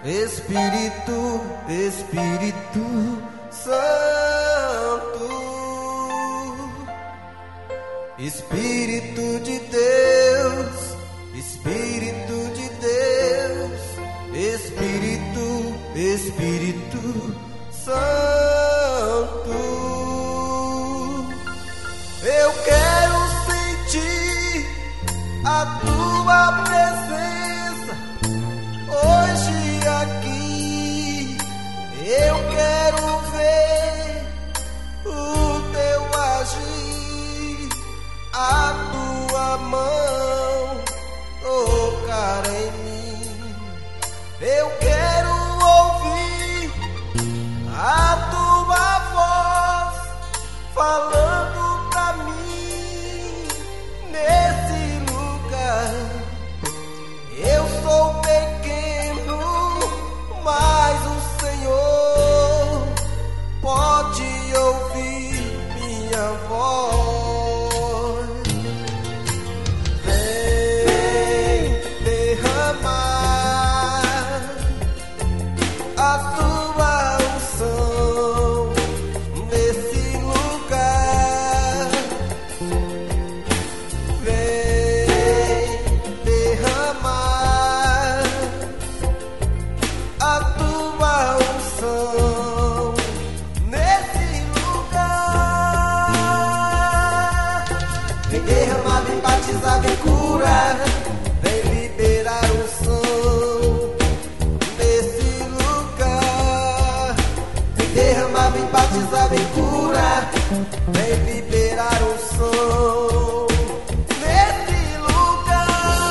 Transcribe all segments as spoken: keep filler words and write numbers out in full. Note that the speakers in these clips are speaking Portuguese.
Espírito, Espírito Santo, Espírito de Deus, Espírito de Deus, Espírito, Espírito Santo. Eu quero sentir a tua presença hoje aqui. Eu quero ver o teu agir, a tua mão tocar em mim. Eu quero ouvir a tua voz falando pra mim nesse lugar. Eu sou pequeno, mas o Senhor pode ouvir minha voz. Vem derramar a tua unção nesse lugar. Vem derramar a tua unção nesse lugar. Vem derramar, vem batizar, vem curar, vem liberar unção nesse lugar. Vem derramar, vem batizar, vem curar, vem liberar unção nesse lugar.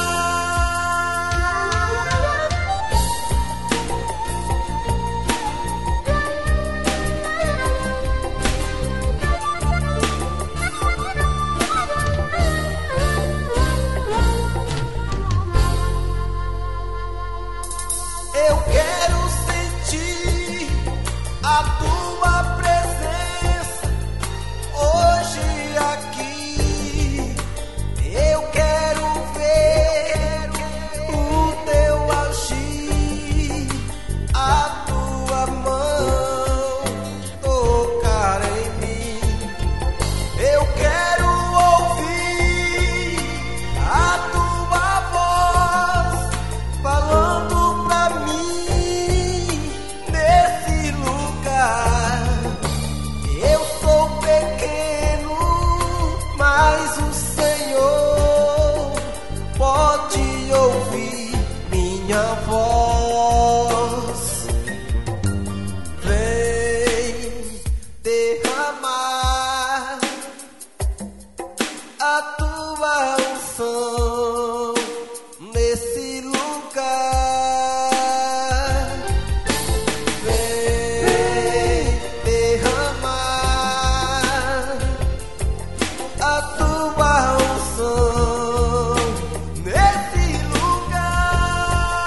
Eu quero sentir a tua presença hoje aqui. Eu quero ver o teu agir, a tua mão tocar em mim. Eu quero ouvir a tua voz falando pra mim nesse lugar. Eu sou pequeno, mas o Senhor pode ouvir minha voz. Vem derramar a tua unção nesse lugar. Vem derramar a tua unção nesse lugar.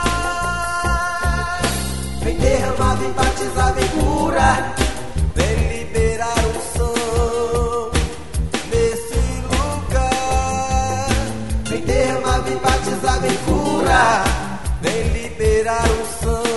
Vem derramar, vem batizar, vem curar, vem liberar unção nesse lugar. Vem derramar, vem batizar, vem curar, vem liberar unção